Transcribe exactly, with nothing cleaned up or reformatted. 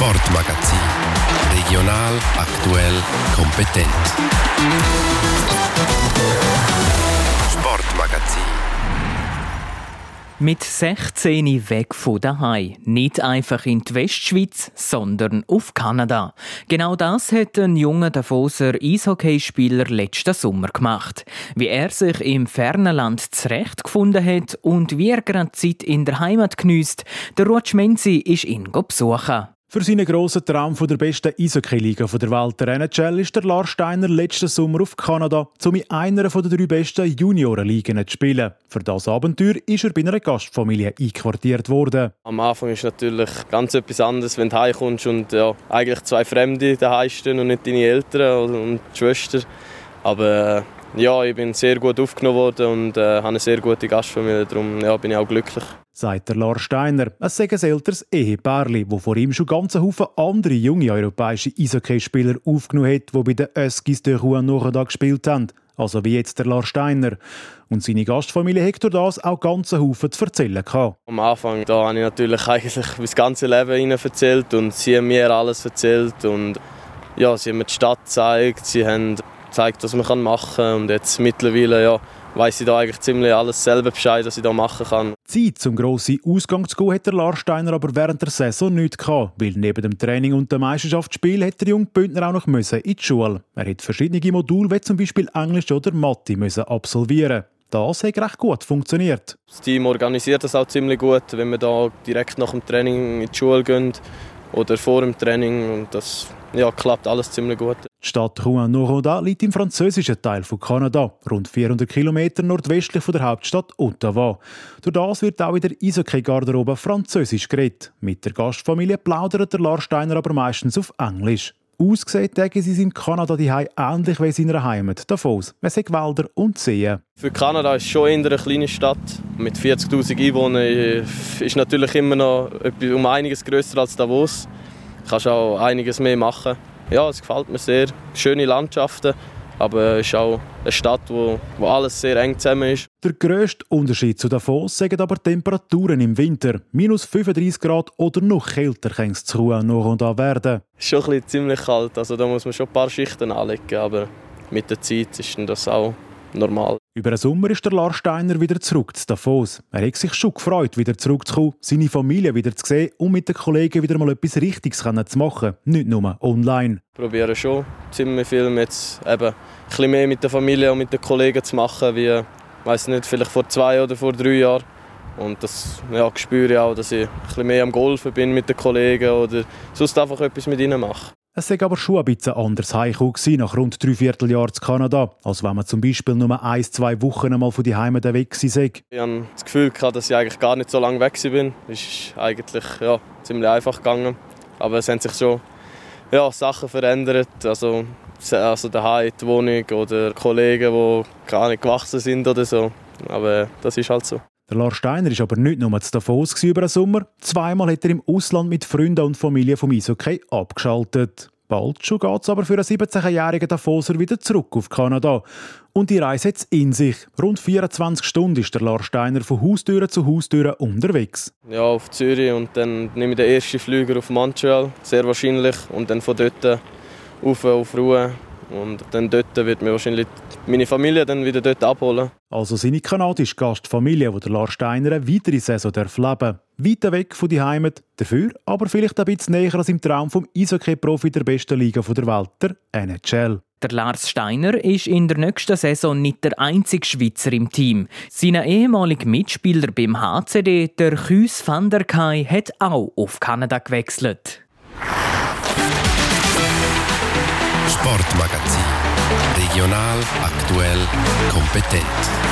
Sportmagazin. Regional, aktuell, kompetent. Sportmagazin. Mit sechzehn weg von daheim. Nicht einfach in die Westschweiz, sondern auf Kanada. Genau das hat ein junger Davoser Eishockeyspieler letzten Sommer gemacht. Wie er sich im fernen Land zurechtgefunden hat und wie er gerade Zeit in der Heimat geniesst, der Rutsch Menzi ist ihn besuchen. Für seinen grossen Traum von der besten Eishockey-Liga der Welt, der N H L, ist der Lars Steiner letzten Sommer auf Kanada, um in einer der drei besten Juniorenligen zu spielen. Für das Abenteuer ist er bei einer Gastfamilie einquartiert worden. Am Anfang ist natürlich ganz etwas anderes, wenn du heimkommst und ja, eigentlich zwei Fremde daheim stehen und nicht deine Eltern und die Schwester. Aber äh, ja, ich bin sehr gut aufgenommen worden und äh, habe eine sehr gute Gastfamilie, darum ja, bin ich auch glücklich. Sagt der Lars Steiner. Es sei ein älteres Ehepärli, das vor ihm schon ganz Haufen andere junge europäische Eishockeyspieler aufgenommen hat, die bei den Huskies de Rouen-Noranda gespielt haben. Also wie jetzt der Lars Steiner. Und seine Gastfamilie hat durch das auch ganz Haufen zu erzählen gehabt. Am Anfang da habe ich natürlich eigentlich mein ganzes Leben ihnen erzählt und sie haben mir alles erzählt. Und ja, sie haben mir die Stadt gezeigt, sie haben gezeigt, was man machen kann. Und jetzt mittlerweile ja, weiss ich da eigentlich ziemlich alles selber Bescheid, was ich da machen kann. Zeit, zum grossen Ausgang zu gehen, hat der Lars Steiner aber während der Saison nicht gehabt, weil neben dem Training und dem Meisterschaftsspiel hat der junge Bündner auch noch in die Schule. Er hat verschiedene Module, wie zum Beispiel Englisch oder Mathe, müssen absolvieren. Das hat recht gut funktioniert. Das Team organisiert das auch ziemlich gut, wenn wir da direkt nach dem Training in die Schule gehen oder vor dem Training. Und das ja, klappt alles ziemlich gut. Die Stadt Rouen-Noranda liegt im französischen Teil von Kanada, rund vierhundert Kilometer nordwestlich von der Hauptstadt Ottawa. Durch das wird auch in der Eishockey-Garderobe Französisch geredet. Mit der Gastfamilie plaudert der Lars Steiner aber meistens auf Englisch. Ausgesehen tägen sie in Kanada die Hause ähnlich wie in seiner Heimat, Davos. Es hat Wälder und Seen. Für Kanada ist es schon eher eine kleine Stadt. Mit vierzigtausend Einwohnern ist natürlich immer noch um einiges grösser als Davos. Du kannst auch einiges mehr machen. Ja, es gefällt mir sehr. Schöne Landschaften, aber es ist auch eine Stadt, wo, wo alles sehr eng zusammen ist. Der grösste Unterschied zu Davos sind aber die Temperaturen im Winter. minus fünfunddreissig Grad oder noch kälter kann es zu Rouen-Noranda werden. Es ist schon ein bisschen ziemlich kalt, also da muss man schon ein paar Schichten anlegen, aber mit der Zeit ist das auch normal. Über den Sommer ist der Lars Steiner wieder zurück zu Davos. Er hat sich schon gefreut, wieder zurückzukommen, seine Familie wieder zu sehen und mit den Kollegen wieder mal etwas Richtiges zu machen, nicht nur online. Ich probiere schon ziemlich viel, jetzt eben ein bisschen mehr mit der Familie und mit den Kollegen zu machen, wie weiss nicht, vielleicht vor zwei oder vor drei Jahren. Und das ja, spüre ich auch, dass ich ein bisschen mehr am Golfen bin mit den Kollegen oder sonst einfach etwas mit ihnen mache. Es war aber schon ein bisschen anders heimgekommen nach rund drei Vierteljahren zu Kanada, als wenn man zum Beispiel nur ein, zwei Wochen einmal von die Heimat weg war. Ich hatte das Gefühl, dass ich eigentlich gar nicht so lange weg war. Es ist eigentlich ja, ziemlich einfach gegangen. Aber es haben sich schon ja, Sachen verändert. Also, also daheim, die Wohnung oder Kollegen, die gar nicht gewachsen sind oder so. Aber das ist halt so. Der Lars Steiner war aber nicht nur zu Davos über den Sommer. Zweimal hat er im Ausland mit Freunden und Familie vom Eishockey abgeschaltet. Bald schon geht es aber für einen siebzehnjährigen Davoser wieder zurück auf Kanada. Und die Reise hat es in sich. Rund vierundzwanzig Stunden ist der Lars Steiner von Haustür zu Haustür unterwegs. Ja, auf Zürich und dann nehme ich den ersten Flüger auf Montreal, sehr wahrscheinlich. Und dann von dort auf, auf Rouen. Und dann dort wird mir wahrscheinlich meine Familie dann wieder dort abholen. Also seine kanadische Gastfamilie, die der Lars Steiner eine weitere Saison leben darf. Weit weg von der Heimat, dafür aber vielleicht ein bisschen näher als im Traum vom Eishockey-Profi der besten Liga der Welt, der N H L. Der Lars Steiner ist in der nächsten Saison nicht der einzige Schweizer im Team. Sein ehemaliger Mitspieler beim H C D, der Kues van der Kaai, hat auch auf Kanada gewechselt. Sportmagazin. Regional, aktuell, kompetent.